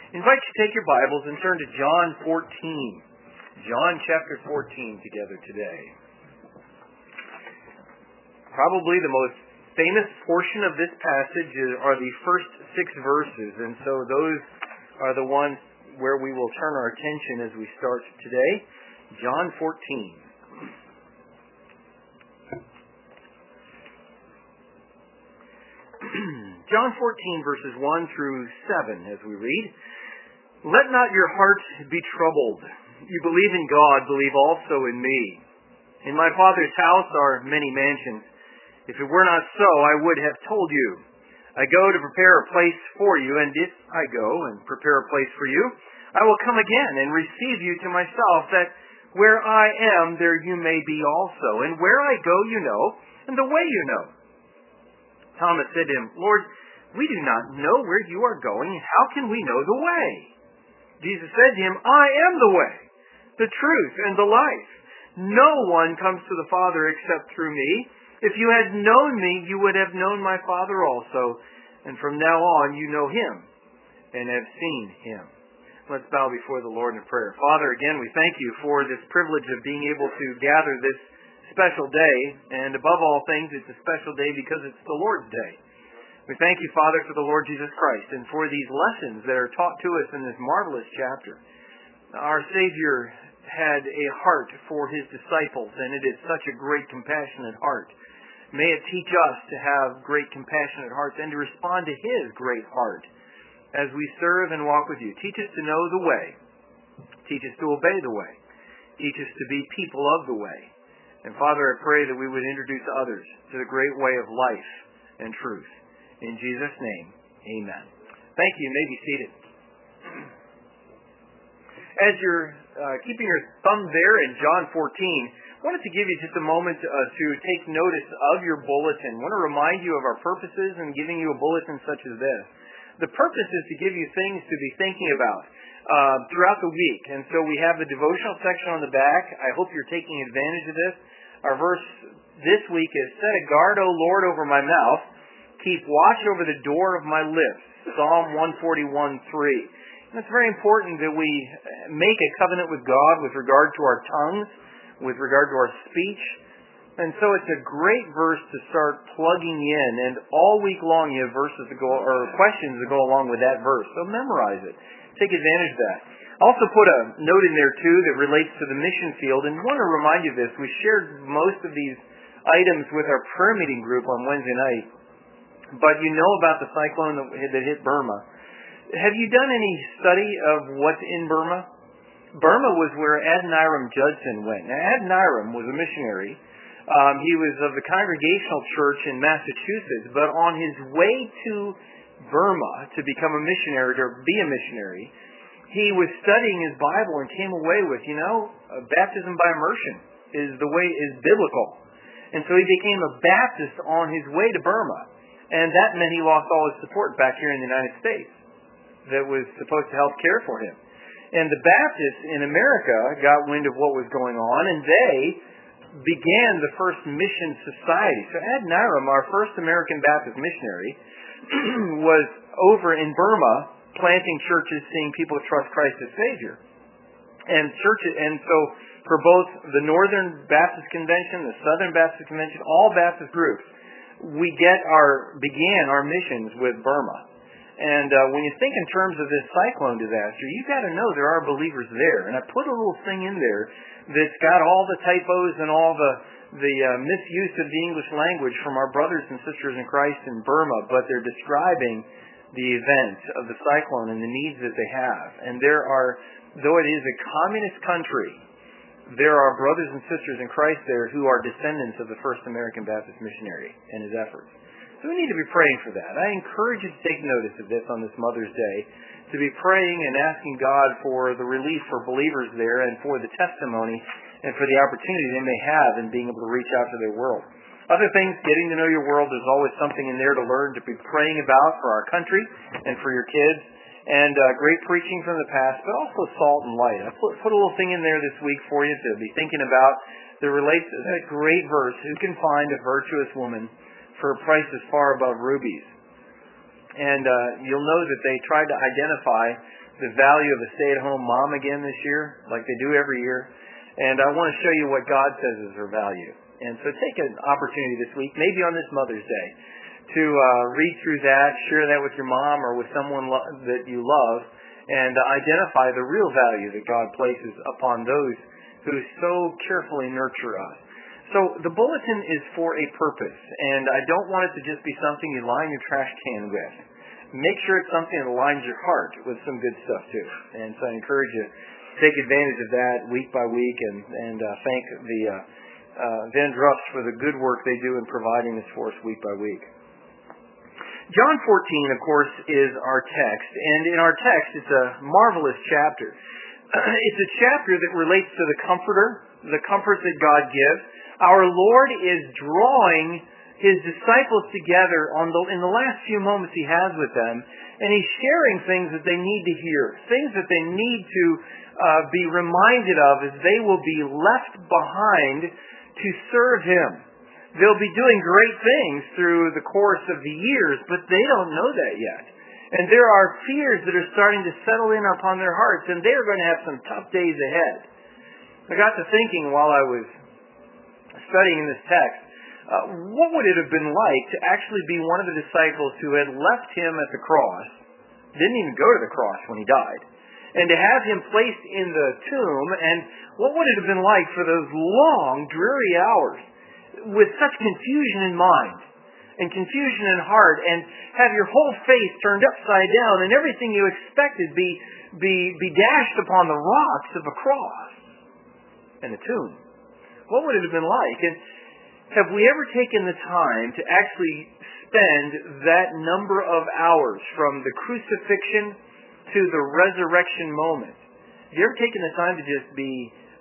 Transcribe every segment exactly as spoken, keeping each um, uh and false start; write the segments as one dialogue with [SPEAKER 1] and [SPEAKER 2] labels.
[SPEAKER 1] I invite you to take your Bibles and turn to John fourteen. John chapter fourteen together today. Probably the most famous portion of this passage are the first six verses, and so those are the ones where we will turn our attention as we start today. John fourteen. John fourteen, verses one through seven, as we read. Let not your heart be troubled. You believe in God, believe also in me. In my Father's house are many mansions. If it were not so, I would have told you. I go to prepare a place for you, and if I go and prepare a place for you, I will come again and receive you to myself, that where I am, there you may be also. And where I go, you know, and the way you know. Thomas said to him, Lord, we do not know where you are going. How can we know the way? Jesus said to him, I am the way, the truth, and the life. No one comes to the Father except through me. If you had known me, you would have known my Father also. And from now on, you know him and have seen him. Let's bow before the Lord in prayer. Father, again, we thank you for this privilege of being able to gather this special day. And above all things, it's a special day because it's the Lord's day. We thank you, Father, for the Lord Jesus Christ and for these lessons that are taught to us in this marvelous chapter. Our Savior had a heart for his disciples, and it is such a great, compassionate heart. May it teach us to have great, compassionate hearts and to respond to his great heart as we serve and walk with you. Teach us to know the way. Teach us to obey the way. Teach us to be people of the way. And Father, I pray that we would introduce others to the great way of life and truth. In Jesus' name, amen. Thank you. You may be seated. As you're uh, keeping your thumb there in John fourteen, I wanted to give you just a moment uh, to take notice of your bulletin. I want to remind you of our purposes in giving you a bulletin such as this. The purpose is to give you things to be thinking about uh, throughout the week. And so we have the devotional section on the back. I hope you're taking advantage of this. Our verse this week is, Set a guard, O Lord, over my mouth. Keep watch over the door of my lips. Psalm one forty-one three. And it's very important that we make a covenant with God with regard to our tongues, with regard to our speech. And so it's a great verse to start plugging in. And all week long you have verses that go, or questions that go along with that verse. So memorize it. Take advantage of that. I also put a note in there too that relates to the mission field. And I want to remind you of this. We shared most of these items with our prayer meeting group on Wednesday night. But you know about the cyclone that hit Burma. Have you done any study of what's in Burma? Burma was where Adoniram Judson went. Now, Adoniram was a missionary. Um, he was of the Congregational Church in Massachusetts, but on his way to Burma to become a missionary, or be a missionary, he was studying his Bible and came away with, you know, baptism by immersion is the way is biblical. And so he became a Baptist on his way to Burma. And that meant he lost all his support back here in the United States that was supposed to help care for him. And the Baptists in America got wind of what was going on, and they began the first mission society. So Adoniram, our first American Baptist missionary, was over in Burma planting churches, seeing people trust Christ as Savior. And churches, and so for both the Northern Baptist Convention, the Southern Baptist Convention, all Baptist groups, we get our began our missions with Burma. And uh, when you think in terms of this cyclone disaster, you've got to know there are believers there. And I put a little thing in there that's got all the typos and all the the uh, misuse of the English language from our brothers and sisters in Christ in Burma, but they're describing the event of the cyclone and the needs that they have. And there are, though it is a communist country, there are brothers and sisters in Christ there who are descendants of the first American Baptist missionary and his efforts. So we need to be praying for that. I encourage you to take notice of this on this Mother's Day, to be praying and asking God for the relief for believers there and for the testimony and for the opportunity they may have in being able to reach out to their world. Other things, getting to know your world, there's always something in there to learn, to be praying about for our country and for your kids. And uh, great preaching from the past, but also salt and light. I put, put a little thing in there this week for you to be thinking about that relates to that great verse, who can find a virtuous woman for a price as far above rubies. And uh, you'll know that they tried to identify the value of a stay-at-home mom again this year, like they do every year. And I want to show you what God says is her value. And so take an opportunity this week, maybe on this Mother's Day, to uh, read through that, share that with your mom or with someone lo- that you love, and uh, identify the real value that God places upon those who so carefully nurture us. So the bulletin is for a purpose, and I don't want it to just be something you line your trash can with. Make sure it's something that aligns your heart with some good stuff too. And so I encourage you to take advantage of that week by week, and, and uh, thank the uh, uh, Van Druffs for the good work they do in providing this for us week by week. John fourteen, of course, is our text, and in our text it's a marvelous chapter. It's a chapter that relates to the Comforter, the comfort that God gives. Our Lord is drawing His disciples together on the, in the last few moments He has with them, and He's sharing things that they need to hear, things that they need to uh, be reminded of as they will be left behind to serve Him. They'll be doing great things through the course of the years, but they don't know that yet. And there are fears that are starting to settle in upon their hearts, and they are going to have some tough days ahead. I got to thinking while I was studying this text, uh, what would it have been like to actually be one of the disciples who had left Him at the cross, didn't even go to the cross when He died, and to have Him placed in the tomb, and what would it have been like for those long, dreary hours with such confusion in mind and confusion in heart, and have your whole face turned upside down and everything you expected be, be, be dashed upon the rocks of a cross and a tomb? What would it have been like? And have we ever taken the time to actually spend that number of hours from the crucifixion to the resurrection moment? Have you ever taken the time to just be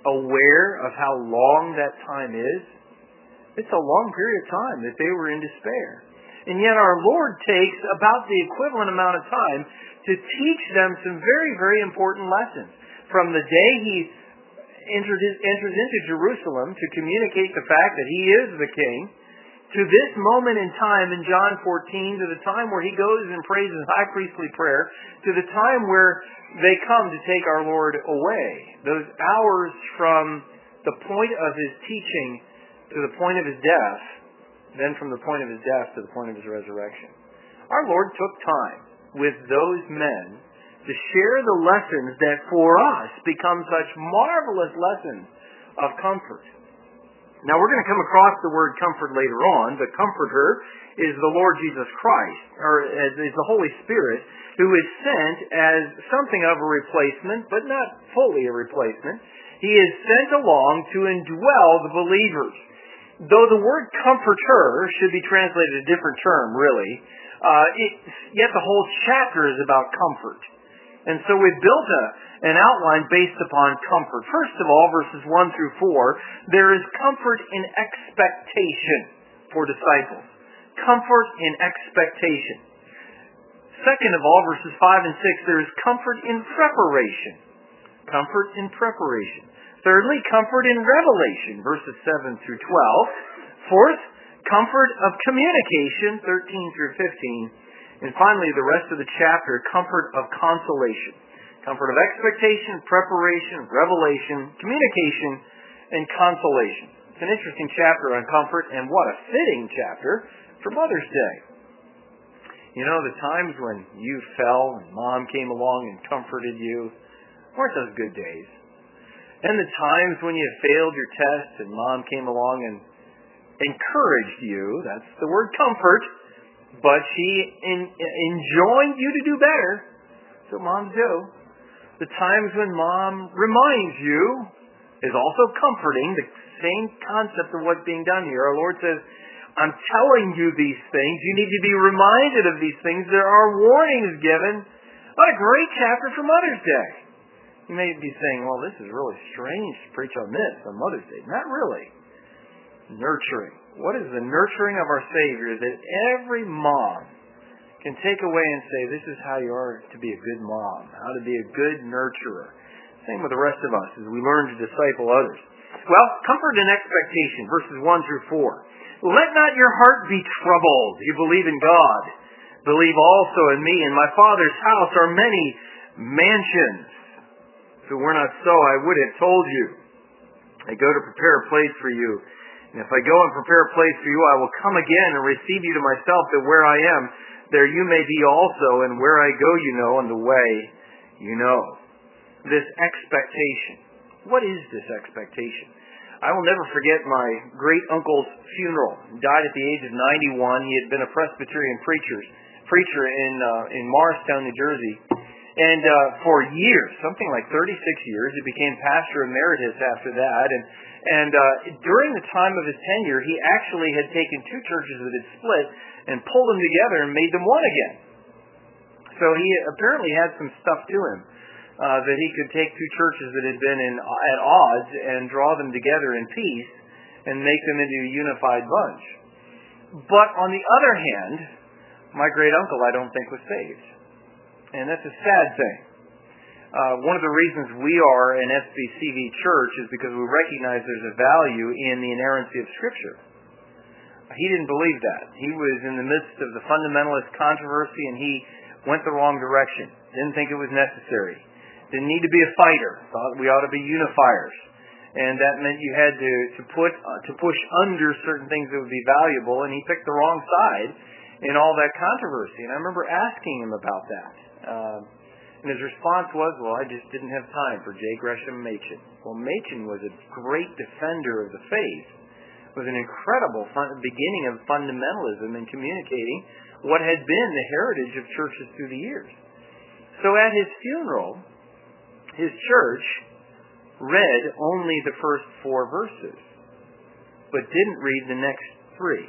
[SPEAKER 1] aware of how long that time is? It's a long period of time that they were in despair. And yet our Lord takes about the equivalent amount of time to teach them some very, very important lessons. From the day He enters, enters into Jerusalem to communicate the fact that He is the King, to this moment in time in John fourteen, to the time where He goes and prays His high priestly prayer, to the time where they come to take our Lord away. Those hours from the point of His teaching to the point of His death, then from the point of His death to the point of His resurrection. Our Lord took time with those men to share the lessons that for us become such marvelous lessons of comfort. Now we're going to come across the word comfort later on. The Comforter is the Lord Jesus Christ, or is the Holy Spirit, who is sent as something of a replacement, but not fully a replacement. He is sent along to indwell the believers. Though the word comforter should be translated a different term, really, uh, it, yet the whole chapter is about comfort. And so we've built a, an outline based upon comfort. First of all, verses one through four, there is comfort in expectation for disciples. Comfort in expectation. Second of all, verses five and six, there is comfort in preparation. Comfort in preparation. Thirdly, comfort in revelation, verses seven through twelve. Fourth, comfort of communication, thirteen through fifteen. And finally, the rest of the chapter, comfort of consolation. Comfort of expectation, preparation, revelation, communication, and consolation. It's an interesting chapter on comfort, and what a fitting chapter for Mother's Day. You know, the times when you fell and Mom came along and comforted you, weren't those good days? And the times when you failed your test and Mom came along and encouraged you, that's the word comfort, but she in, enjoined you to do better. That's what moms do. The times when Mom reminds you is also comforting, the same concept of what's being done here. Our Lord says, I'm telling you these things. You need to be reminded of these things. There are warnings given. What a great chapter for Mother's Day. You may be saying, well, this is really strange to preach on this on Mother's Day. Not really. Nurturing. What is the nurturing of our Savior that every mom can take away and say, this is how you are to be a good mom, how to be a good nurturer. Same with the rest of us as we learn to disciple others. Well, comfort and expectation, verses one through four. Let not your heart be troubled. You believe in God. Believe also in me. In my Father's house are many mansions. If it were not so, I would have told you. I go to prepare a place for you. And if I go and prepare a place for you, I will come again and receive you to myself, that where I am, there you may be also, and where I go you know, and the way you know. This expectation. What is this expectation? I will never forget my great-uncle's funeral. He died at the age of ninety-one. He had been a Presbyterian preacher, preacher in uh, in Morristown, New Jersey. And uh, for years, something like thirty-six years, he became pastor emeritus after that. And and uh, during the time of his tenure, he actually had taken two churches that had split and pulled them together and made them one again. So he apparently had some stuff to him, uh, that he could take two churches that had been in, at odds and draw them together in peace and make them into a unified bunch. But on the other hand, my great-uncle, I don't think, was saved. And that's a sad thing. Uh, one of the reasons we are an S B C V church is because we recognize there's a value in the inerrancy of Scripture. He didn't believe that. He was in the midst of the fundamentalist controversy, and he went the wrong direction. Didn't think it was necessary. Didn't need to be a fighter. Thought we ought to be unifiers. And that meant you had to, to put uh, to push under certain things that would be valuable, and he picked the wrong side in all that controversy. And I remember asking him about that. Uh, and his response was, well, I just didn't have time for J. Gresham Machen. Well, Machen was a great defender of the faith, was an incredible fun- beginning of fundamentalism in communicating what had been the heritage of churches through the years. So at his funeral, his church read only the first four verses, but didn't read the next three.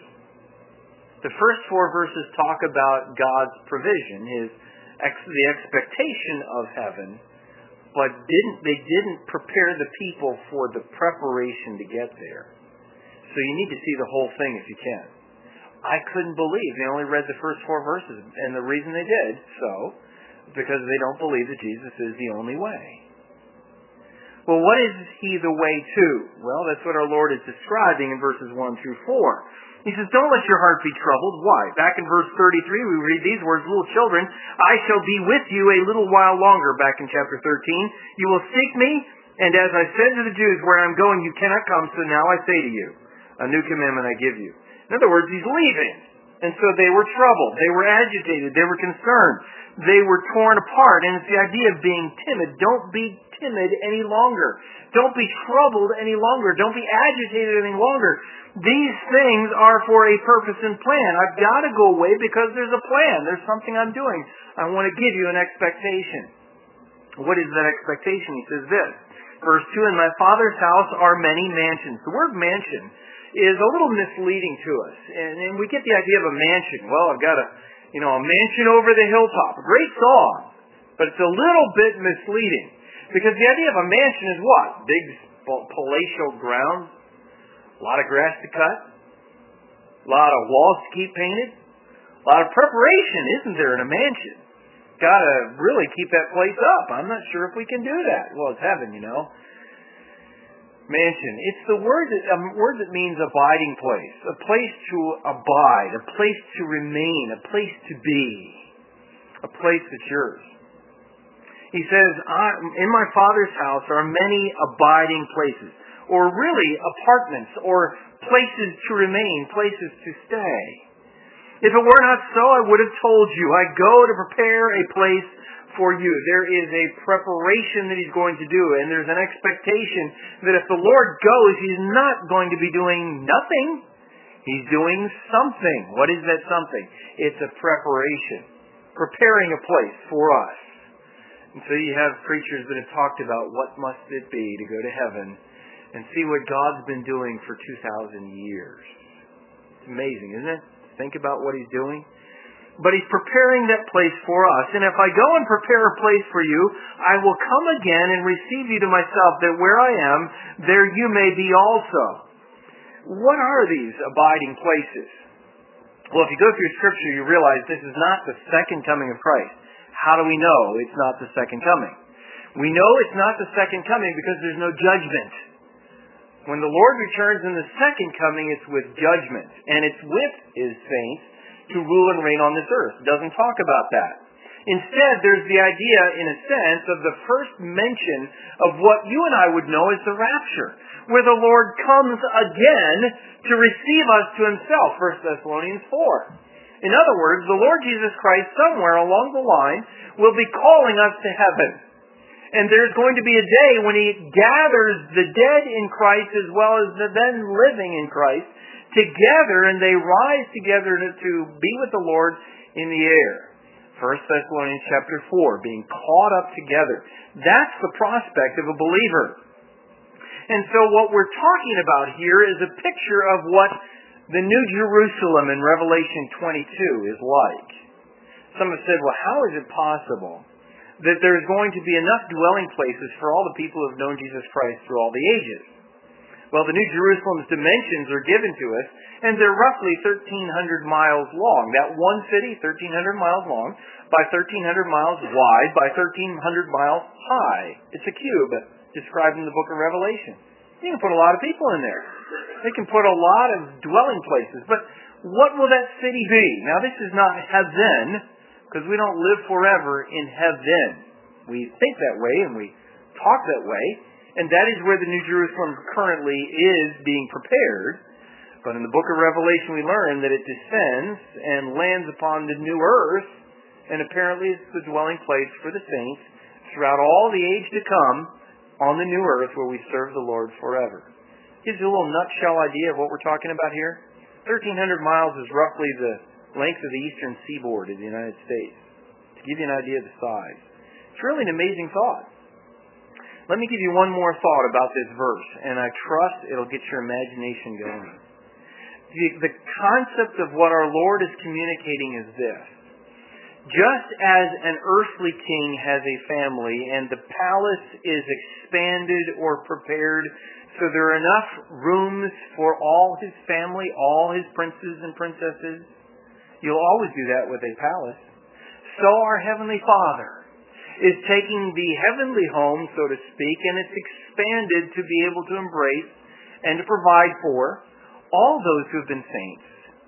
[SPEAKER 1] The first four verses talk about God's provision, his ex- the expectation of heaven, but didn't they didn't prepare the people for the preparation to get there. So you need to see the whole thing if you can. I couldn't believe they only read the first four verses, and the reason they did so, because they don't believe that Jesus is the only way. Well, what is he the way to? Well, that's what our Lord is describing in verses one through four. He says, don't let your heart be troubled. Why? Back in verse thirty-three, we read these words, little children, I shall be with you a little while longer. Back in chapter thirteen, you will seek me, and as I said to the Jews, where I'm going, you cannot come, so now I say to you, a new commandment I give you. In other words, he's leaving. And so they were troubled. They were agitated. They were concerned. They were torn apart. And it's the idea of being timid. Don't be timid any longer. Don't be troubled any longer. Don't be agitated any longer. These things are for a purpose and plan. I've got to go away because there's a plan. There's something I'm doing. I want to give you an expectation. What is that expectation? He says this. Verse two, in my Father's house are many mansions. The word mansion is a little misleading to us. And, and we get the idea of a mansion. Well, I've got a, you know, a mansion over the hilltop. A great song. But it's a little bit misleading. Because the idea of a mansion is what? Big palatial grounds. A lot of grass to cut. A lot of walls to keep painted. A lot of preparation, isn't there, in a mansion? Got to really keep that place up. I'm not sure if we can do that. Well, it's heaven, you know. Mansion. It's the word that, a word that means abiding place. A place to abide. A place to remain. A place to be. A place that's yours. He says, in my Father's house are many abiding places. Or really apartments or places to remain. Places to stay. If it were not so, I would have told you. I go to prepare a place for you. There is a preparation that he's going to do, and there's an expectation that if the Lord goes, he's not going to be doing nothing. He's doing something. What is that something? It's a preparation. Preparing a place for us. And so you have preachers that have talked about what must it be to go to heaven and see what God's been doing for two thousand years. It's amazing, isn't it? Think about what he's doing. But he's preparing that place for us. And if I go and prepare a place for you, I will come again and receive you to myself, that where I am, there you may be also. What are these abiding places? Well, if you go through Scripture, you realize this is not the second coming of Christ. How do we know it's not the second coming? We know it's not the second coming because there's no judgment. When the Lord returns in the second coming, it's with judgment. And it's with his saints to rule and reign on this earth. It doesn't talk about that. Instead, there's the idea, in a sense, of the first mention of what you and I would know as the rapture, where the Lord comes again to receive us to himself, First Thessalonians four. In other words, the Lord Jesus Christ, somewhere along the line, will be calling us to heaven. And there's going to be a day when he gathers the dead in Christ as well as the then living in Christ together, and they rise together to, to be with the Lord in the air. First Thessalonians chapter four, being caught up together. That's the prospect of a believer. And so what we're talking about here is a picture of what the New Jerusalem in Revelation twenty-two is like. Some have said, well, how is it possible that there's going to be enough dwelling places for all the people who have known Jesus Christ through all the ages? Well, the New Jerusalem's dimensions are given to us, and they're roughly thirteen hundred miles long. That one city, thirteen hundred miles long, by thirteen hundred miles wide, by thirteen hundred miles high. It's a cube described in the book of Revelation. You can put a lot of people in there. They can put a lot of dwelling places. But what will that city be? Now, this is not heaven, because we don't live forever in heaven. We think that way, and we talk that way. And that is where the New Jerusalem currently is being prepared. But in the book of Revelation we learn that it descends and lands upon the new earth, and apparently it's the dwelling place for the saints throughout all the age to come on the new earth where we serve the Lord forever. Gives you a little nutshell idea of what we're talking about here. thirteen hundred miles is roughly the length of the eastern seaboard of the United States. To give you an idea of the size. It's really an amazing thought. Let me give you one more thought about this verse, and I trust it'll get your imagination going. The, the concept of what our Lord is communicating is this. Just as an earthly king has a family, and the palace is expanded or prepared so there are enough rooms for all his family, all his princes and princesses, you'll always do that with a palace. So our Heavenly Father is taking the heavenly home, so to speak, and it's expanded to be able to embrace and to provide for all those who have been saints.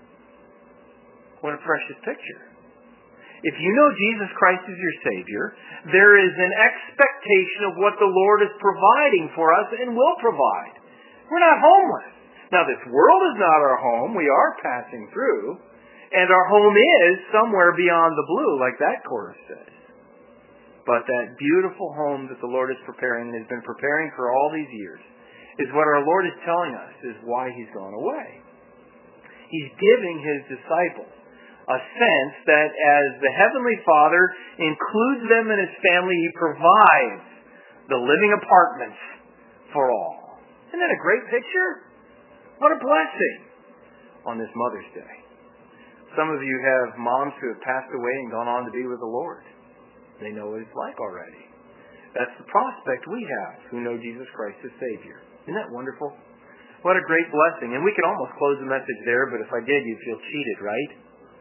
[SPEAKER 1] What a precious picture. If you know Jesus Christ as your Savior, there is an expectation of what the Lord is providing for us and will provide. We're not homeless. Now, this world is not our home. We are passing through. And our home is somewhere beyond the blue, like that chorus says. But that beautiful home that the Lord is preparing and has been preparing for all these years is what our Lord is telling us is why he's gone away. He's giving his disciples a sense that as the Heavenly Father includes them in his family, he provides the living apartments for all. Isn't that a great picture? What a blessing on this Mother's Day. Some of you have moms who have passed away and gone on to be with the Lord. They know what it's like already. That's the prospect we have who know Jesus Christ as Savior. Isn't that wonderful? What a great blessing. And we could almost close the message there, but if I did, you'd feel cheated, right?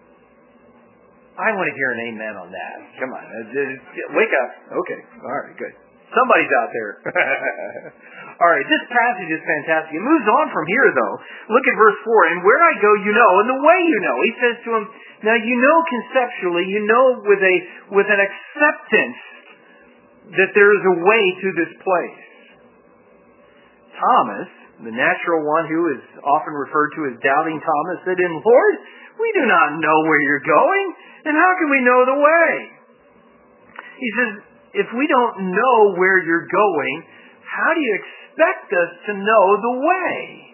[SPEAKER 1] I want to hear an amen on that. Come on. Wake up. Okay. All right, good. Somebody's out there. All right, this passage is fantastic. It moves on from here, though. Look at verse four. And where I go, you know, and the way you know. He says to him, now you know conceptually, you know with a with an acceptance that there is a way to this place. Thomas, the natural one who is often referred to as doubting Thomas, said to him, Lord, we do not know where you're going, and how can we know the way? He says, if we don't know where you're going, how do you expect us to know the way?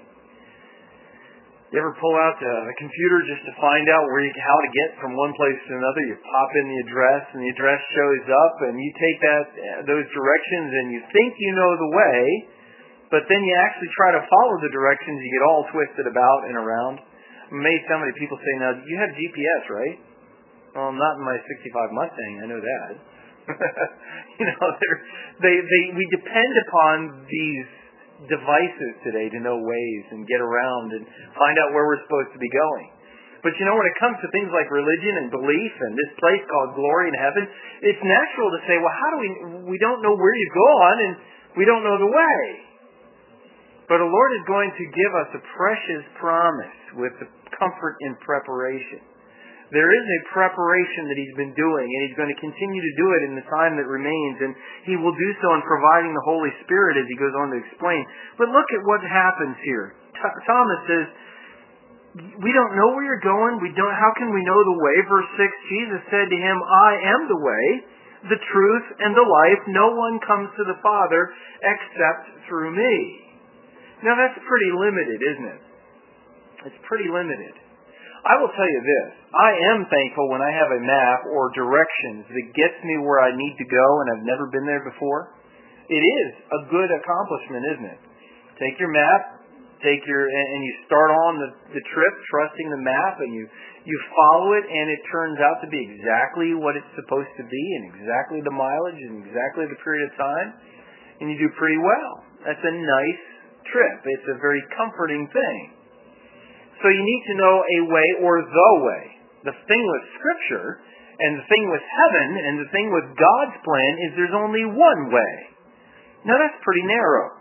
[SPEAKER 1] You ever pull out a computer just to find out where you, how to get from one place to another? You pop in the address, and the address shows up, and you take that those directions, and you think you know the way, but then you actually try to follow the directions, you get all twisted about and around. I'm amazed how many people say, now, you have G P S, right? Well, not in my sixty-five Mustang, I know that. you know, they, they, we depend upon these devices today to know ways and get around and find out where we're supposed to be going. But you know, when it comes to things like religion and belief and this place called glory in heaven, it's natural to say, well, how do we, we don't know where you've gone and we don't know the way. But the Lord is going to give us a precious promise with the comfort in preparation. There is a preparation that He's been doing, and He's going to continue to do it in the time that remains, and He will do so in providing the Holy Spirit as He goes on to explain. But look at what happens here. Th- Thomas says, we don't know where you're going. We don't. How can we know the way? Verse six, Jesus said to him, I am the way, the truth, and the life. No one comes to the Father except through me. Now that's pretty limited, isn't it? It's pretty limited. I will tell you this. I am thankful when I have a map or directions that gets me where I need to go and I've never been there before. It is a good accomplishment, isn't it? Take your map, take your and you start on the, the trip trusting the map, and you, you follow it, and it turns out to be exactly what it's supposed to be, and exactly the mileage, and exactly the period of time, and you do pretty well. That's a nice trip. It's a very comforting thing. So you need to know a way or the way. The thing with Scripture, and the thing with heaven, and the thing with God's plan is there's only one way. Now that's pretty narrow.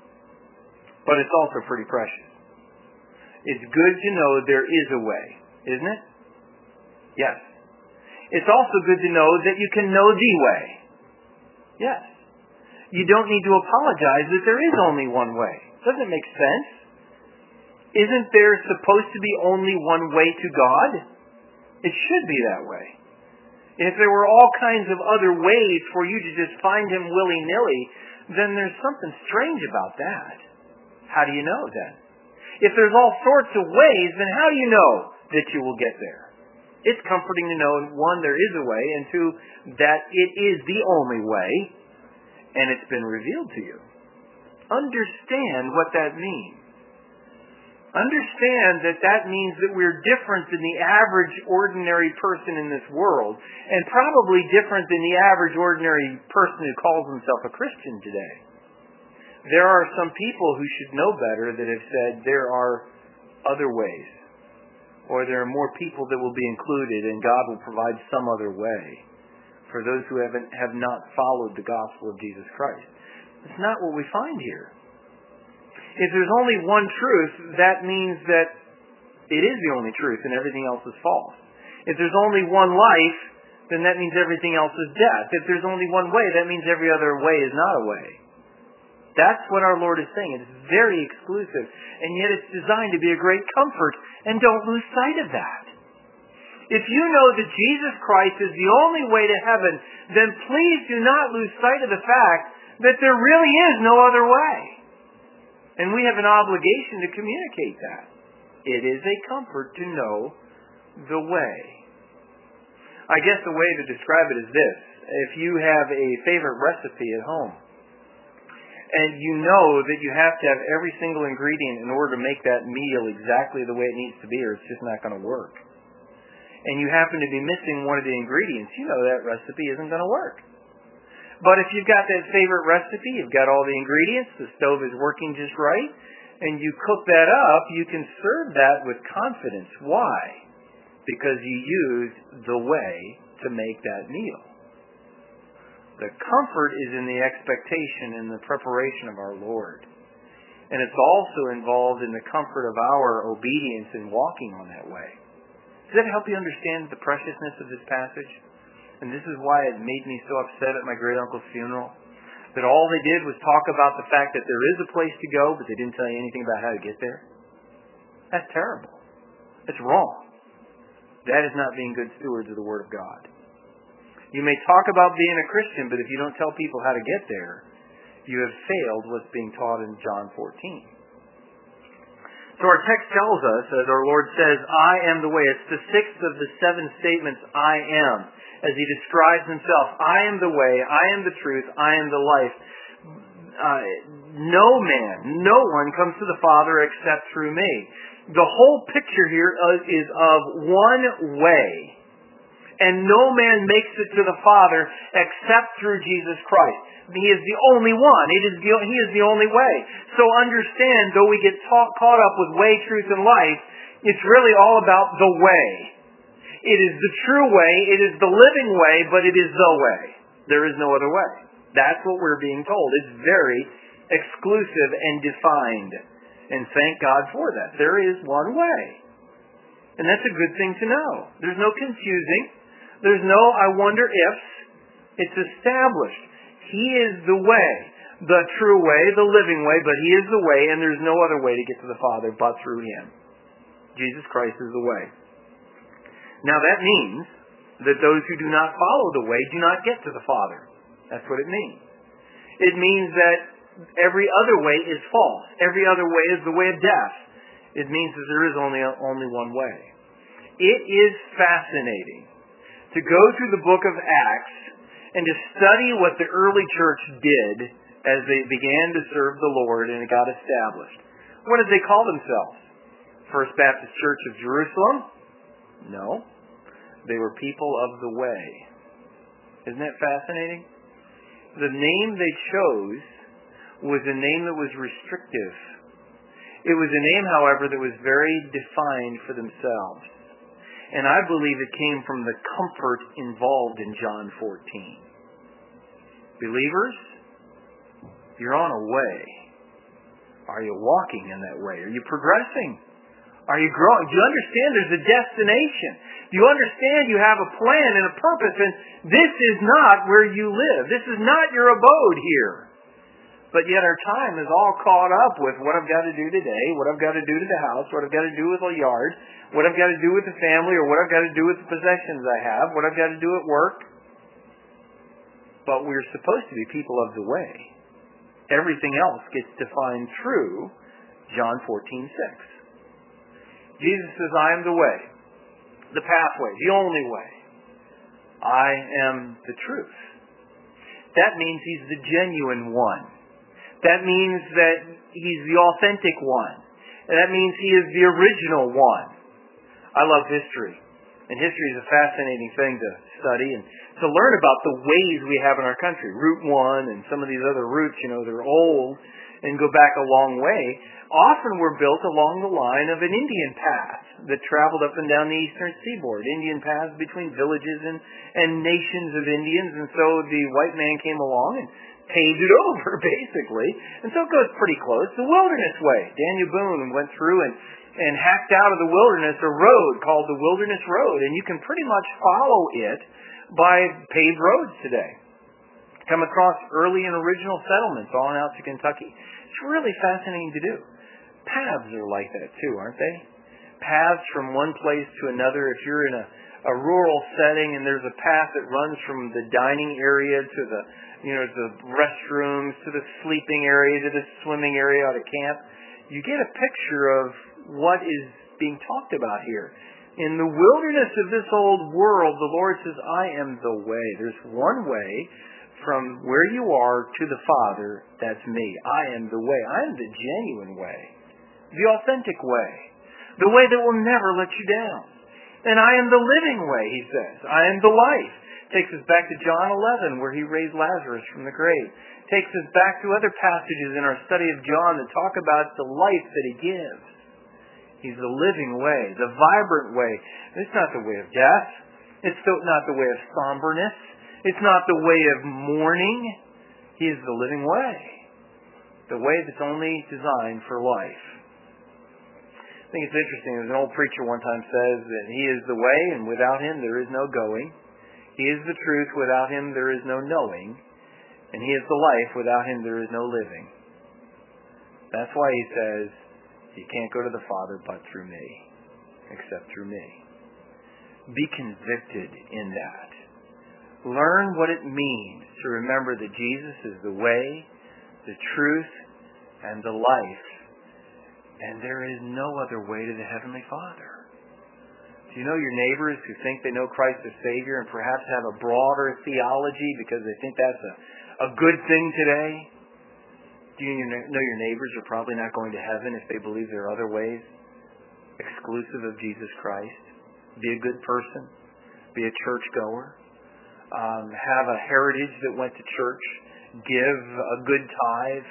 [SPEAKER 1] But it's also pretty precious. It's good to know there is a way, isn't it? Yes. It's also good to know that you can know the way. Yes. You don't need to apologize that there is only one way. Doesn't it make sense? Isn't there supposed to be only one way to God? It should be that way. If there were all kinds of other ways for you to just find Him willy-nilly, then there's something strange about that. How do you know then? If there's all sorts of ways, then how do you know that you will get there? It's comforting to know, one, there is a way, and two, that it is the only way, and it's been revealed to you. Understand what that means. Understand that that means that we're different than the average ordinary person in this world, and probably different than the average ordinary person who calls himself a Christian today. There are some people who should know better that have said there are other ways, or there are more people that will be included, and God will provide some other way for those who haven't have not followed the gospel of Jesus Christ. It's not what we find here. If there's only one truth, that means that it is the only truth and everything else is false. If there's only one life, then that means everything else is death. If there's only one way, that means every other way is not a way. That's what our Lord is saying. It's very exclusive, and yet it's designed to be a great comfort, and don't lose sight of that. If you know that Jesus Christ is the only way to heaven, then please do not lose sight of the fact that there really is no other way. And we have an obligation to communicate that. It is a comfort to know the way. I guess the way to describe it is this. If you have a favorite recipe at home, and you know that you have to have every single ingredient in order to make that meal exactly the way it needs to be, or it's just not going to work. And you happen to be missing one of the ingredients, you know that recipe isn't going to work. But if you've got that favorite recipe, you've got all the ingredients, the stove is working just right, and you cook that up, you can serve that with confidence. Why? Because you used the way to make that meal. The comfort is in the expectation and the preparation of our Lord. And it's also involved in the comfort of our obedience in walking on that way. Does that help you understand the preciousness of this passage? And this is why it made me so upset at my great-uncle's funeral. That all they did was talk about the fact that there is a place to go, but they didn't tell you anything about how to get there. That's terrible. That's wrong. That is not being good stewards of the Word of God. You may talk about being a Christian, but if you don't tell people how to get there, you have failed what's being taught in John fourteen. So our text tells us, as our Lord says, I am the way. It's the sixth of the seven statements, I am, as He describes Himself. I am the way, I am the truth, I am the life. Uh, no man, no one comes to the Father except through me. The whole picture here is of one way. And no man makes it to the Father except through Jesus Christ. He is the only one. It is the, he is the only way. So understand, though we get taught, caught up with way, truth, and life, it's really all about the way. It is the true way. It is the living way, but it is the way. There is no other way. That's what we're being told. It's very exclusive and defined. And thank God for that. There is one way. And that's a good thing to know. There's no confusing. There's no I wonder ifs. It's established. He is the way, the true way, the living way, but He is the way, and there's no other way to get to the Father but through Him. Jesus Christ is the way. Now that means that those who do not follow the way do not get to the Father. That's what it means. It means that every other way is false. Every other way is the way of death. It means that there is only only one way. It is fascinating to go through the book of Acts and to study what the early church did as they began to serve the Lord and it got established. What did they call themselves? First Baptist Church of Jerusalem? No. They were people of the way. Isn't that fascinating? The name they chose was a name that was restrictive. It was a name, however, that was very defined for themselves. And I believe it came from the comfort involved in John fourteen. Believers, you're on a way. Are you walking in that way? Are you progressing? Are you growing? Do you understand there's a destination? Do you understand you have a plan and a purpose, and this is not where you live. This is not your abode here. But yet our time is all caught up with what I've got to do today, what I've got to do to the house, what I've got to do with the yard, what I've got to do with the family, or what I've got to do with the possessions I have, what I've got to do at work. But we're supposed to be people of the way. Everything else gets defined through John fourteen six. Jesus says, I am the way, the pathway, the only way. I am the truth. That means He's the genuine one. That means that He's the authentic one. And that means He is the original one. I love history. And history is a fascinating thing to study and to learn about the ways we have in our country. Route one and some of these other routes, you know, they're old and go back a long way. Often were built along the line of an Indian path that traveled up and down the eastern seaboard. Indian paths between villages and, and nations of Indians. And so the white man came along and paved it over, basically. And so it goes pretty close. The Wilderness Way. Daniel Boone went through and, and hacked out of the wilderness a road called the Wilderness Road. And you can pretty much follow it by paved roads today. Come across early and original settlements on out to Kentucky. It's really fascinating to do. Paths are like that too, aren't they? Paths from one place to another. If you're in a, a rural setting and there's a path that runs from the dining area to the you know, the restrooms, to the sleeping area, to the swimming area out of camp, you get a picture of what is being talked about here. In the wilderness of this old world, the Lord says, I am the way. There's one way from where you are to the Father. That's me. I am the way. I am the genuine way. The authentic way. The way that will never let you down. And I am the living way, He says. I am the life. Takes us back to John eleven, where He raised Lazarus from the grave. Takes us back to other passages in our study of John that talk about the life that He gives. He's the living way, the vibrant way. It's not the way of death. It's not the way of somberness. It's not the way of mourning. He is the living way. The way that's only designed for life. I think it's interesting. As an old preacher one time says that He is the way, and without Him there is no going. He is the truth. Without Him there is no knowing. And He is the life. Without Him there is no living. That's why He says, you can't go to the Father but through me. Except through me. Be convicted in that. Learn what it means to remember that Jesus is the way, the truth, and the life. And there is no other way to the Heavenly Father. Do you know your neighbors who think they know Christ as Savior and perhaps have a broader theology because they think that's a, a good thing today? Do you know your neighbors are probably not going to heaven if they believe there are other ways exclusive of Jesus Christ? Be a good person. Be a churchgoer. Um, have a heritage that went to church. Give a good tithe.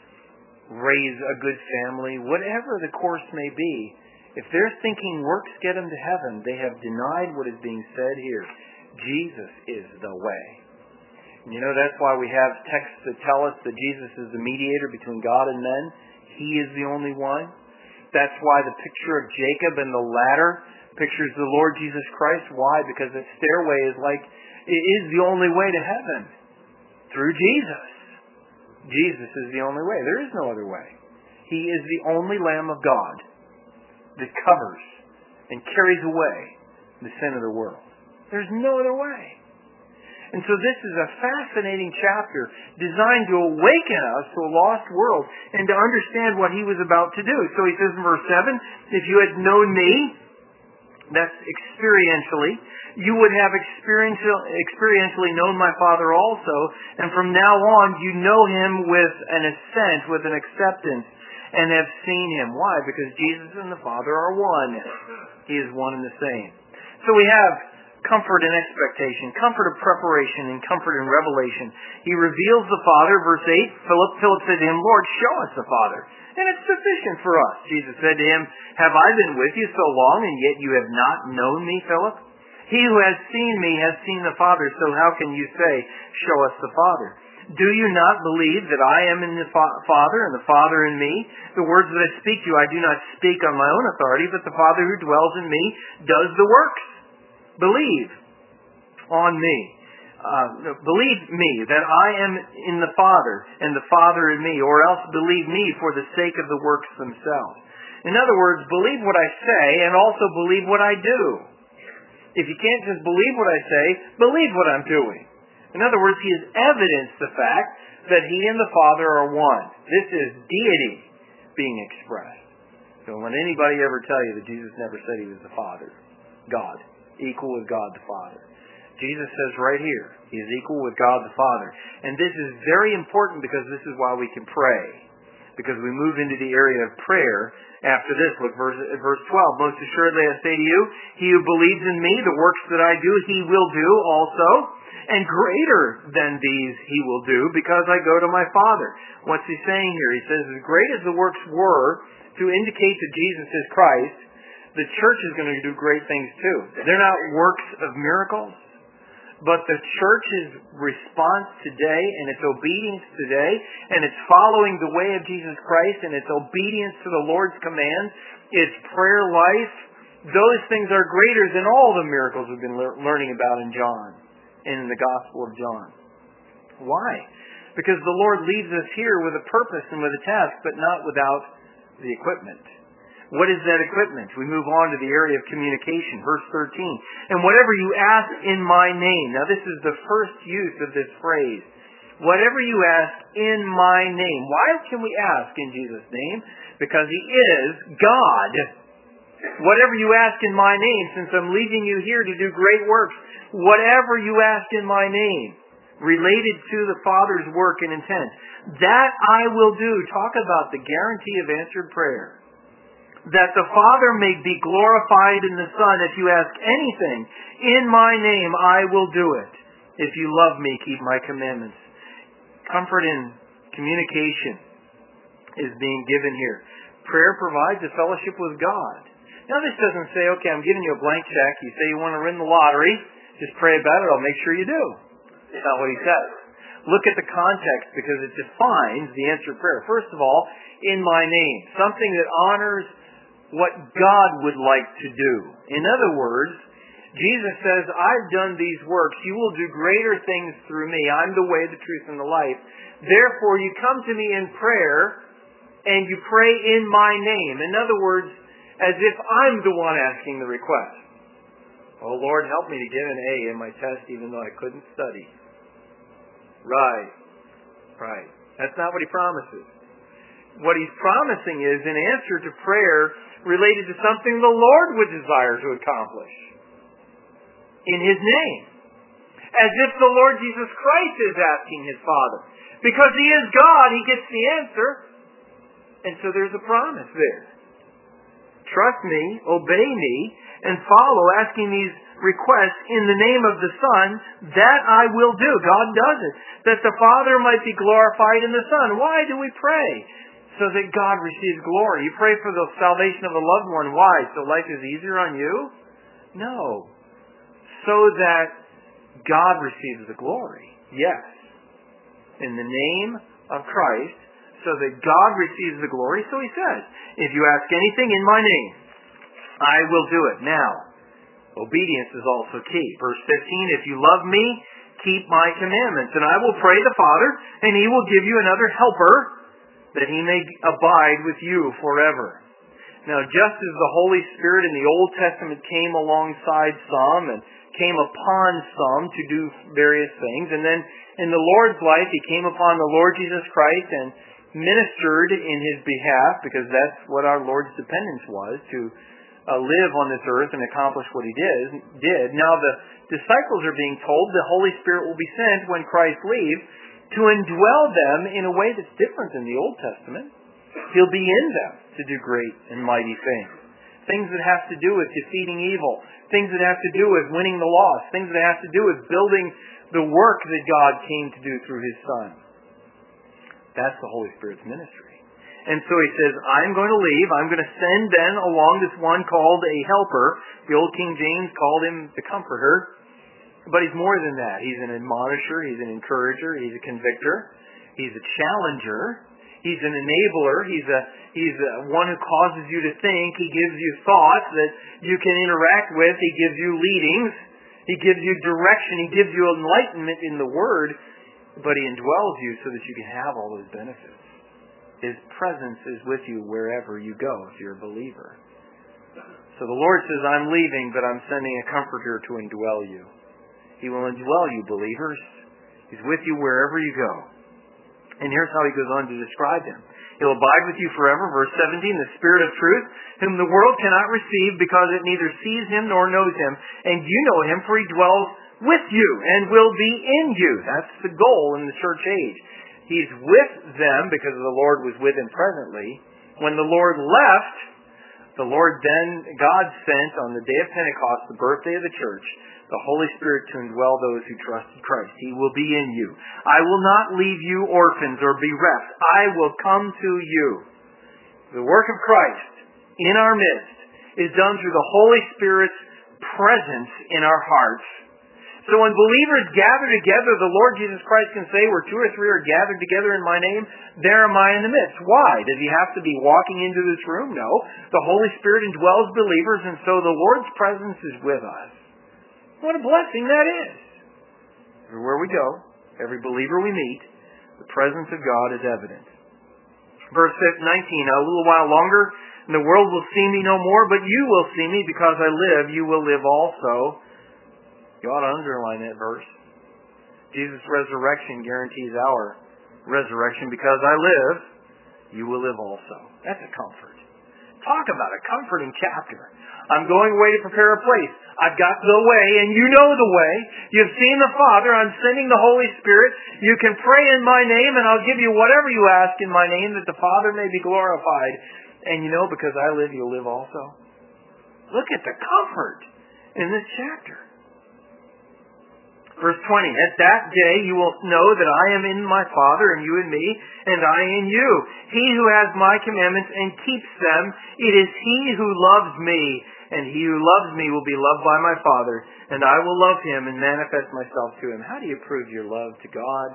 [SPEAKER 1] Raise a good family. Whatever the course may be. If they're thinking works get them to heaven, they have denied what is being said here. Jesus is the way. And you know, that's why we have texts that tell us that Jesus is the mediator between God and men. He is the only one. That's why the picture of Jacob and the ladder Pictures the Lord Jesus Christ. Why? Because the stairway is like, it is the only way to heaven. Through Jesus. Jesus is the only way. There is no other way. He is the only Lamb of God that covers and carries away the sin of the world. There's no other way. And so this is a fascinating chapter designed to awaken us to a lost world and to understand what He was about to do. So He says in verse seven, if you had known me, that's experientially, you would have experientially known my Father also, and from now on you know Him with an assent, with an acceptance, and have seen Him. Why? Because Jesus and the Father are one. He is one and the same. So we have comfort and expectation, comfort of preparation, and comfort in revelation. He reveals the Father. Verse eight, Philip, Philip said to Him, Lord, show us the Father, and it's sufficient for us. Jesus said to him, have I been with you so long, and yet you have not known me, Philip? He who has seen me has seen the Father, so how can you say, show us the Father? Do you not believe that I am in the fa- Father, and the Father in me? The words that I speak to you, I do not speak on my own authority, but the Father who dwells in me does the works. Believe on me. Uh, believe me that I am in the Father and the Father in me, or else believe me for the sake of the works themselves. In other words, believe what I say and also believe what I do. If you can't just believe what I say, believe what I'm doing. In other words, He has evidenced the fact that He and the Father are one. This is deity being expressed. Don't let anybody ever tell you that Jesus never said He was the Father. God. Equal with God the Father. Jesus says right here, He is equal with God the Father. And this is very important because this is why we can pray. Because we move into the area of prayer after this. Look, verse, verse twelve. Most assuredly I say to you, he who believes in me, the works that I do, he will do also. And greater than these he will do, because I go to my Father. What's he saying here? He says, as great as the works were to indicate that Jesus is Christ, the church is going to do great things too. They're not works of miracles, but the church's response today and its obedience today and its following the way of Jesus Christ and its obedience to the Lord's commands, its prayer life, those things are greater than all the miracles we've been le- learning about in John and in the Gospel of John. Why? Because the Lord leaves us here with a purpose and with a task, but not without the equipment. What is that equipment? We move on to the area of communication. Verse thirteen. And whatever you ask in my name. Now this is the first use of this phrase. Whatever you ask in my name. Why can we ask in Jesus' name? Because He is God. Whatever you ask in my name, since I'm leaving you here to do great works, whatever you ask in my name, related to the Father's work and intent, that I will do. Talk about the guarantee of answered prayer. That the Father may be glorified in the Son. If you ask anything in my name, I will do it. If you love me, keep my commandments. Comfort in communication is being given here. Prayer provides a fellowship with God. Now this doesn't say, okay, I'm giving you a blank check. You say you want to win the lottery. Just pray about it. I'll make sure you do. That's not what He says. Look at the context because it defines the answered prayer. First of all, in my name. Something that honors what God would like to do. In other words, Jesus says, I've done these works. You will do greater things through me. I'm the way, the truth, and the life. Therefore, you come to me in prayer and you pray in my name. In other words, as if I'm the one asking the request. Oh, Lord, help me to get an A in my test even though I couldn't study. Right. Right. That's not what He promises. What He's promising is an answer to prayer related to something the Lord would desire to accomplish in His name. As if the Lord Jesus Christ is asking His Father. Because He is God, He gets the answer. And so there's a promise there. Trust me, obey me, and follow asking these requests in the name of the Son, that I will do. God does it. That the Father might be glorified in the Son. Why do we pray? So that God receives glory. You pray for the salvation of a loved one. Why? So life is easier on you? No. So that God receives the glory. Yes. In the name of Christ, so that God receives the glory. So He says, if you ask anything in my name, I will do it. Now, Obedience is also key. Verse fifteen, if you love me, keep my commandments, and I will pray the Father, and he will give you another helper, that he may abide with you forever. Now, just as the Holy Spirit in the Old Testament came alongside some and came upon some to do various things, and then in the Lord's life, he came upon the Lord Jesus Christ and ministered in his behalf, because that's what our Lord's dependence was, to uh, live on this earth and accomplish what he did. did. Now, the disciples are being told the Holy Spirit will be sent when Christ leaves to indwell them in a way that's different than the Old Testament. He'll be in them to do great and mighty things. Things that have to do with defeating evil. Things that have to do with winning the lost. Things that have to do with building the work that God came to do through his Son. That's the Holy Spirit's ministry. And so he says, I'm going to leave. I'm going to send then along this one called a helper. The old King James called him the Comforter. But he's more than that. He's an admonisher. He's an encourager. He's a convictor. He's a challenger. He's an enabler. He's a he's a one who causes you to think. He gives you thoughts that you can interact with. He gives you leadings. He gives you direction. He gives you enlightenment in the Word. But he indwells you so that you can have all those benefits. His presence is with you wherever you go if you're a believer. So the Lord says, I'm leaving, but I'm sending a comforter to indwell you. He will indwell you, believers. He's with you wherever you go. And here's how he goes on to describe him. He'll abide with you forever. Verse seventeen, the Spirit of truth, whom the world cannot receive because it neither sees him nor knows him. And you know him, for he dwells with you and will be in you. That's the goal in the church age. He's with them because the Lord was with him presently. When the Lord left, the Lord then, God sent on the day of Pentecost, the birthday of the church, the Holy Spirit to indwell those who trusted Christ. He will be in you. I will not leave you orphans or bereft. I will come to you. The work of Christ in our midst is done through the Holy Spirit's presence in our hearts. So when believers gather together, the Lord Jesus Christ can say, where two or three are gathered together in my name, there am I in the midst. Why? Does he have to be walking into this room? No. The Holy Spirit indwells believers, and so the Lord's presence is with us. What a blessing that is. Everywhere we go, every believer we meet, the presence of God is evident. Verse nineteen, a little while longer, and the world will see me no more, but you will see me because I live. You will live also. You ought to underline that verse. Jesus' resurrection guarantees our resurrection. Because I live, you will live also. That's a comfort. Talk about a comforting chapter. I'm going away to prepare a place. I've got the way, and you know the way. You've seen the Father. I'm sending the Holy Spirit. You can pray in my name, and I'll give you whatever you ask in my name, that the Father may be glorified. And you know, because I live, you'll live also. Look at the comfort in this chapter. Verse twenty, at that day you will know that I am in my Father, and you in me, and I in you. He who has my commandments and keeps them, it is he who loves me, and he who loves me will be loved by my Father, and I will love him and manifest myself to him. How do you prove your love to God?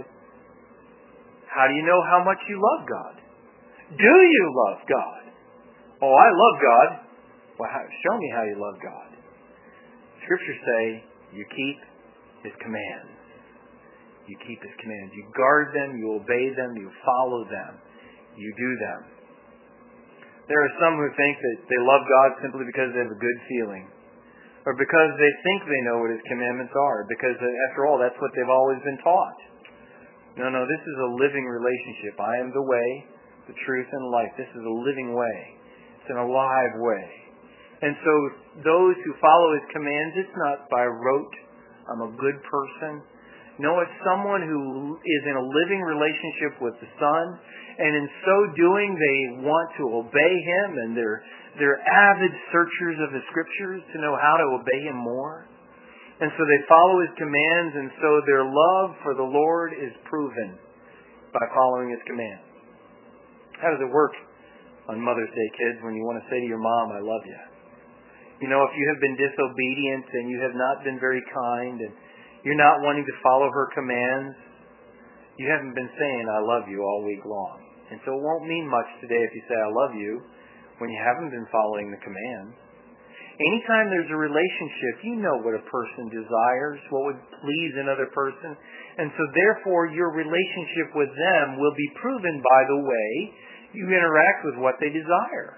[SPEAKER 1] How do you know how much you love God? Do you love God? Oh, I love God. Well, how, show me how you love God. Scriptures say you keep His commands. You keep His commands. You guard them, you obey them, you follow them. You do them. There are some who think that they love God simply because they have a good feeling. Or because they think they know what His commandments are. Because, after all, that's what they've always been taught. No, no, this is a living relationship. I am the way, the truth, and life. This is a living way. It's an alive way. And so those who follow His commands, it's not by rote, I'm a good person. No, it's someone who is in a living relationship with the Son, and in so doing they want to obey Him, and they're, they're avid searchers of the Scriptures to know how to obey Him more. And so they follow His commands, and so their love for the Lord is proven by following His commands. How does it work on Mother's Day, kids, when you want to say to your mom, I love you? You know, if you have been disobedient and you have not been very kind and you're not wanting to follow her commands, you haven't been saying, I love you all week long. And so it won't mean much today if you say, I love you, when you haven't been following the commands. Anytime there's a relationship, you know what a person desires, what would please another person. And so therefore, your relationship with them will be proven by the way you interact with what they desire.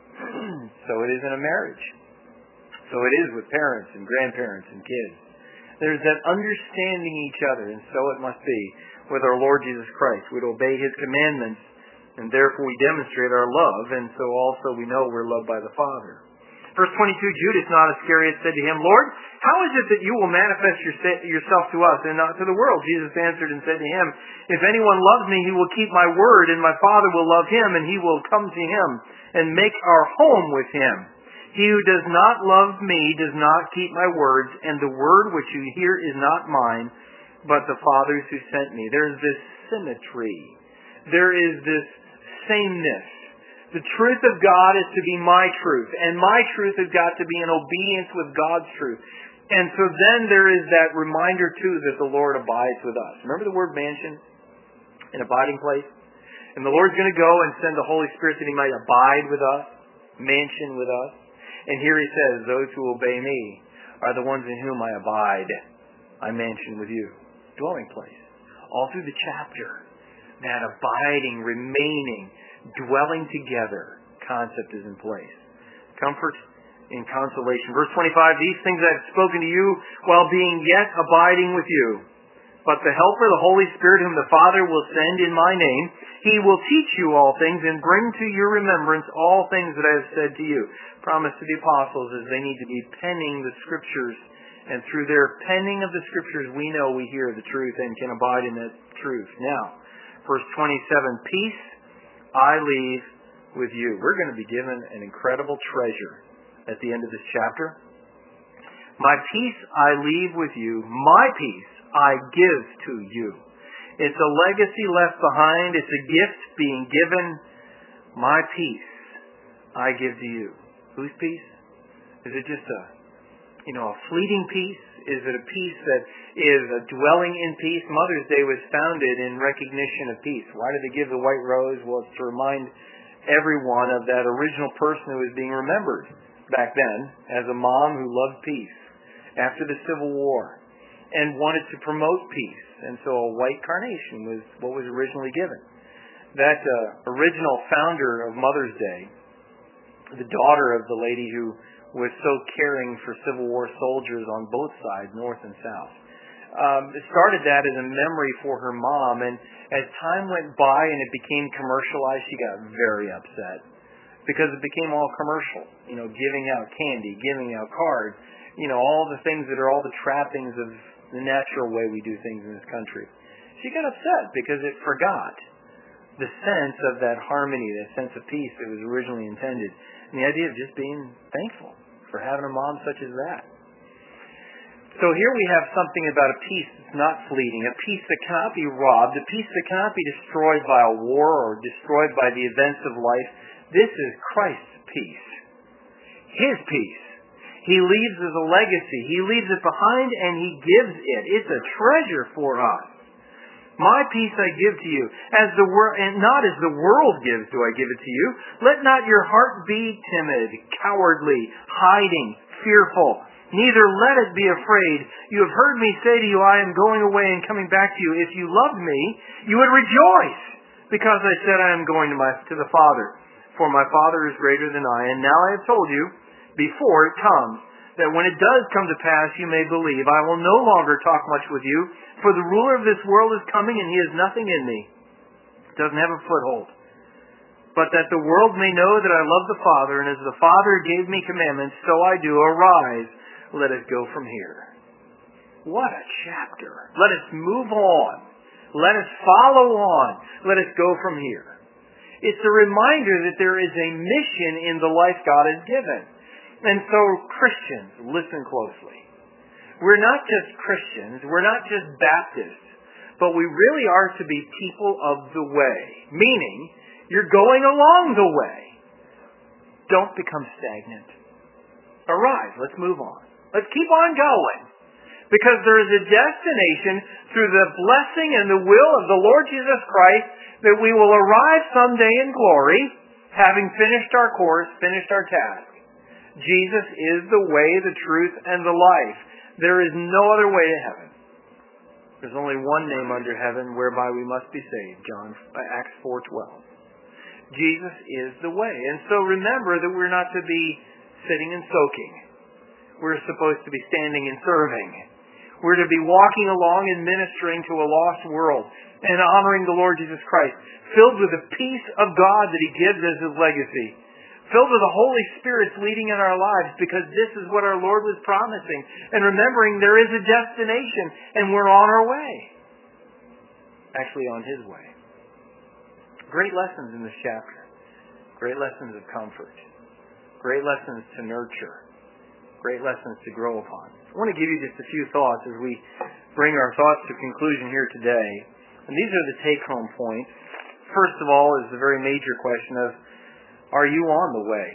[SPEAKER 1] So it is in a marriage. So it is with parents and grandparents and kids. There's that understanding each other, and so it must be with our Lord Jesus Christ. We'd obey His commandments, and therefore we demonstrate our love, and so also we know we're loved by the Father. Verse twenty-two, Judas, not Iscariot, said to Him, Lord, how is it that you will manifest yourself to us and not to the world? Jesus answered and said to him, if anyone loves me, he will keep my word, and my Father will love him, and he will come to him and make our home with him. He who does not love me does not keep my words, and the word which you hear is not mine, but the Father's who sent me. There is this symmetry. There is this sameness. The truth of God is to be my truth, and my truth has got to be in obedience with God's truth. And so then there is that reminder too that the Lord abides with us. Remember the word mansion? An abiding place? And the Lord's going to go and send the Holy Spirit that He might abide with us, mansion with us. And here He says, those who obey me are the ones in whom I abide. I mansion with you. Dwelling place. All through the chapter, that abiding, remaining, dwelling together concept is in place. Comfort and consolation. Verse twenty-five, these things I have spoken to you while being yet abiding with you. But the Helper, the Holy Spirit, whom the Father will send in my name, He will teach you all things and bring to your remembrance all things that I have said to you. Promise to the apostles is they need to be penning the Scriptures, and through their penning of the Scriptures we know we hear the truth and can abide in that truth. Now, verse twenty-seven, peace I leave with you. We're going to be given an incredible treasure at the end of this chapter. My peace I leave with you. My peace I give to you. It's a legacy left behind. It's a gift being given. My peace I give to you. Whose peace? Is it just a, you know, a fleeting peace? Is it a peace that is a dwelling in peace? Mother's Day was founded in recognition of peace. Why did they give the white rose? Well, it's to remind everyone of that original person who was being remembered back then as a mom who loved peace after the Civil War and wanted to promote peace. And so a white carnation was what was originally given. That uh, original founder of Mother's Day, the daughter of the lady who was so caring for Civil War soldiers on both sides, North and South. Um, it started that as a memory for her mom, and as time went by and it became commercialized, she got very upset because it became all commercial. You know, giving out candy, giving out cards, you know, all the things that are all the trappings of the natural way we do things in this country. She got upset because it forgot the sense of that harmony, that sense of peace that was originally intended, and the idea of just being thankful for having a mom such as that. So here we have something about a peace that's not fleeting, a peace that cannot be robbed, a peace that cannot be destroyed by a war or destroyed by the events of life. This is Christ's peace. His peace. He leaves as a legacy. He leaves it behind and He gives it. It's a treasure for us. My peace I give to you, as the wor- and not as the world gives do I give it to you. Let not your heart be timid, cowardly, hiding, fearful. Neither let it be afraid. You have heard me say to you, I am going away and coming back to you. If you loved me, you would rejoice, because I said I am going to my to the Father. For my Father is greater than I. And now I have told you, before it comes, that when it does come to pass, you may believe. I will no longer talk much with you, for the ruler of this world is coming, and he has nothing in me. Doesn't have a foothold. But that the world may know that I love the Father, and as the Father gave me commandments, so I do. Arise, let us go from here. What a chapter. Let us move on. Let us follow on. Let us go from here. It's a reminder that there is a mission in the life God has given. And so, Christians, listen closely. We're not just Christians. We're not just Baptists. But we really are to be people of the way. Meaning, you're going along the way. Don't become stagnant. Arise, let's move on. Let's keep on going. Because there is a destination through the blessing and the will of the Lord Jesus Christ that we will arrive someday in glory, having finished our course, finished our task. Jesus is the way, the truth, and the life. There is no other way to heaven. There's only one name under heaven whereby we must be saved. John Acts four twelve. Jesus is the way. And so remember that we're not to be sitting and soaking. We're supposed to be standing and serving. We're to be walking along and ministering to a lost world and honoring the Lord Jesus Christ, filled with the peace of God that He gives as His legacy, filled with the Holy Spirit's leading in our lives, because this is what our Lord was promising. And remembering there is a destination and we're on our way. Actually on His way. Great lessons in this chapter. Great lessons of comfort. Great lessons to nurture. Great lessons to grow upon. I want to give you just a few thoughts as we bring our thoughts to conclusion here today. And these are the take-home points. First of all is the very major question of, are you on the way?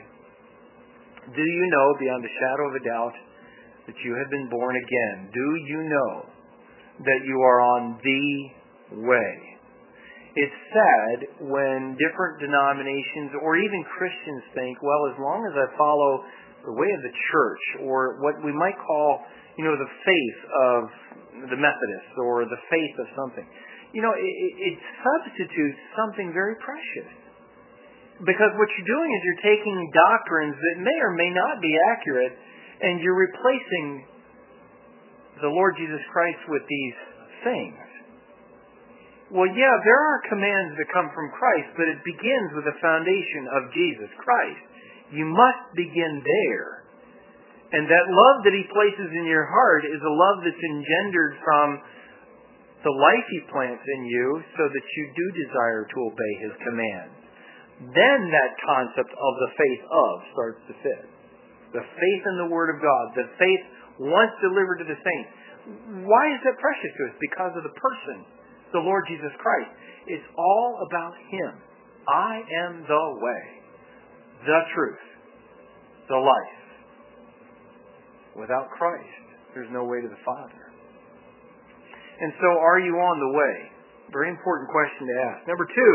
[SPEAKER 1] Do you know beyond a shadow of a doubt that you have been born again? Do you know that you are on the way? It's sad when different denominations or even Christians think, well, as long as I follow the way of the church, or what we might call, you know, the faith of the Methodists, or the faith of something. You know, it, it substitutes something very precious. Because what you're doing is you're taking doctrines that may or may not be accurate, and you're replacing the Lord Jesus Christ with these things. Well, yeah, there are commands that come from Christ, but it begins with the foundation of Jesus Christ. You must begin there. And that love that He places in your heart is a love that's engendered from the life He plants in you so that you do desire to obey His commands. Then that concept of the faith of starts to fit. The faith in the Word of God. The faith once delivered to the saints. Why is that precious to us? Because of the person, the Lord Jesus Christ. It's all about Him. I am the way, the truth, the life. Without Christ, there's no way to the Father. And so, are you on the way? Very important question to ask. Number two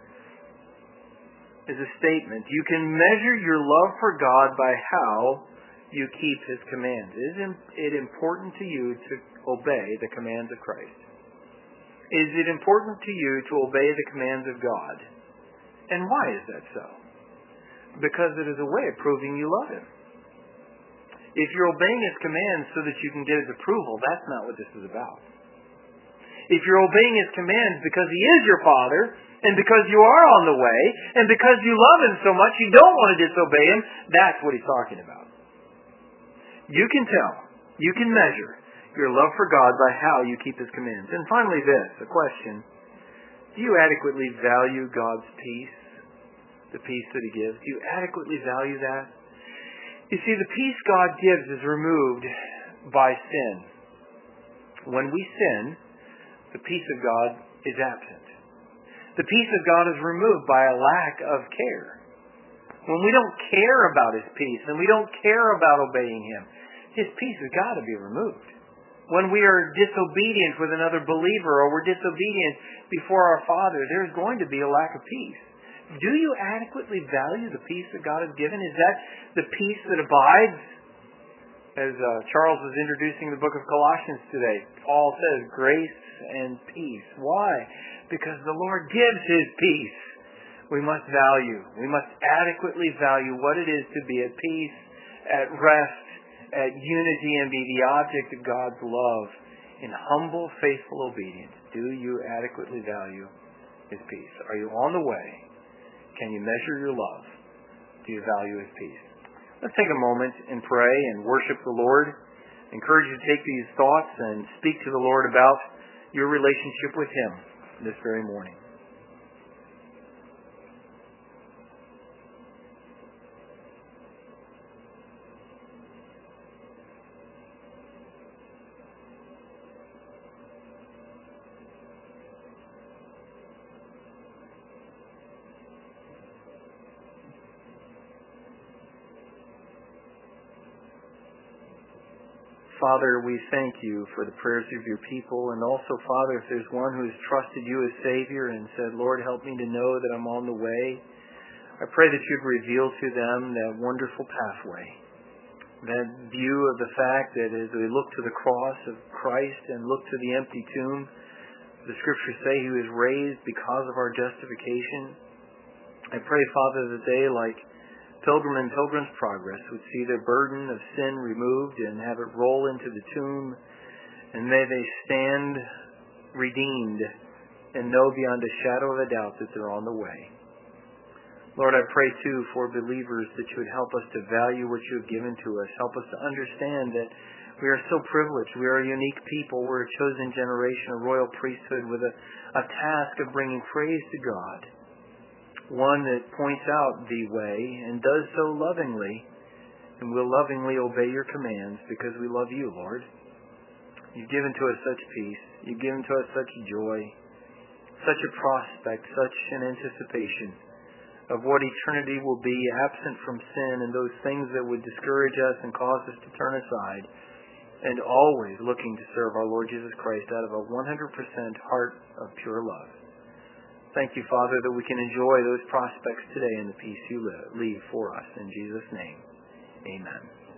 [SPEAKER 1] is a statement. You can measure your love for God by how you keep His commands. Is it important to you to obey the commands of Christ? Is it important to you to obey the commands of God? And why is that so? Because it is a way of proving you love Him. If you're obeying His commands so that you can get His approval, that's not what this is about. If you're obeying His commands because He is your Father, and because you are on the way, and because you love Him so much you don't want to disobey Him, that's what He's talking about. You can tell, you can measure your love for God by how you keep His commands. And finally this, a question. Do you adequately value God's peace? The peace that He gives? Do you adequately value that? You see, the peace God gives is removed by sin. When we sin, the peace of God is absent. The peace of God is removed by a lack of care. When we don't care about His peace, and we don't care about obeying Him, His peace has got to be removed. When we are disobedient with another believer, or we're disobedient before our Father, there's going to be a lack of peace. Do you adequately value the peace that God has given? Is that the peace that abides? As uh, Charles was introducing the book of Colossians today, Paul says, grace and peace. Why? Because the Lord gives His peace. We must value. We must adequately value what it is to be at peace, at rest, at unity, and be the object of God's love in humble, faithful obedience. Do you adequately value His peace? Are you on the way? Can you measure your love? Do you value His peace? Let's take a moment and pray and worship the Lord. I encourage you to take these thoughts and speak to the Lord about your relationship with Him this very morning. Father, we thank You for the prayers of Your people, and also, Father, if there's one who has trusted You as Savior and said, Lord, help me to know that I'm on the way, I pray that You'd reveal to them that wonderful pathway. That view of the fact that as we look to the cross of Christ and look to the empty tomb, the Scriptures say He was raised because of our justification. I pray, Father, that they, like Pilgrim and Pilgrim's Progress, would see the burden of sin removed and have it roll into the tomb, and may they stand redeemed and know beyond a shadow of a doubt that they're on the way. Lord, I pray, too, for believers that you would help us to value what you have given to us. Help us to understand that we are so privileged. We are a unique people. We're a chosen generation, a royal priesthood with a, a task of bringing praise to God. One that points out the way and does so lovingly, and will lovingly obey your commands because we love you, Lord. You've given to us such peace. You've given to us such joy, such a prospect, such an anticipation of what eternity will be absent from sin and those things that would discourage us and cause us to turn aside, and always looking to serve our Lord Jesus Christ out of a one hundred percent heart of pure love. Thank you, Father, that we can enjoy those prospects today in the peace you leave for us. In Jesus' name, amen.